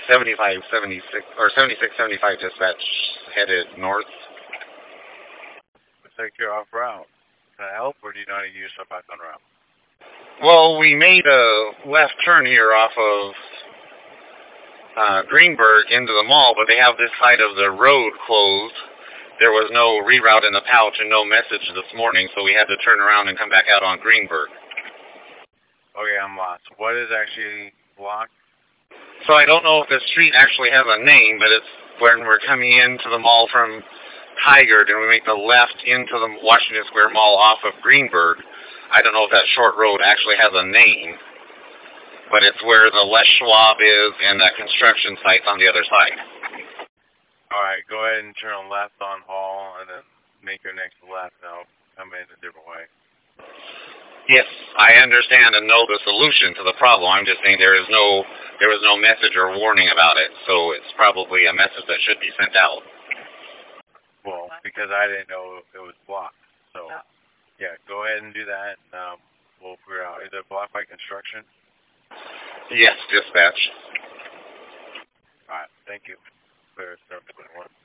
75, 76, or 76, 75 dispatch headed north. Looks like you're off route. Can I help, or do you know how to use stuff back on route? Well, we made a left turn here off of Greenberg into the mall, but they have this side of the road closed. There was no reroute in the pouch and no message this morning, so we had to turn around and come back out on Greenberg. Okay, I'm lost. What is actually blocked? So I don't know if the street actually has a name, but it's when we're coming into the mall from Tigard and we make the left into the Washington Square Mall off of Greenberg. I don't know if that short road actually has a name, but it's where the Les Schwab is and that construction site's on the other side. Alright, go ahead and turn left on Hall and then make your next left and I'll come in a different way. Yes, I understand and know the solution to the problem. I'm just saying there was no message or warning about it, so it's probably a message that should be sent out. Well, because I didn't know it was blocked. So, yeah, go ahead and do that. And, we'll figure out. Is it blocked by construction? Yes, dispatch. All right, thank you. Clear 721.